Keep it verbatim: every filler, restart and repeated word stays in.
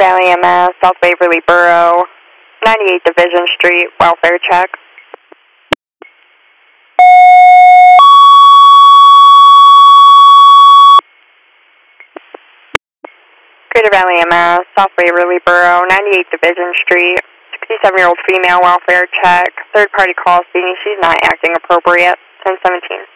Valley M S, South Waverly Borough, ninety-eight Division Street, welfare check. Greater Valley M S, South Waverly Borough, ninety-eight Division Street, sixty-seven-year-old female welfare check. Third party call stating she's not acting appropriate, ten seventeen.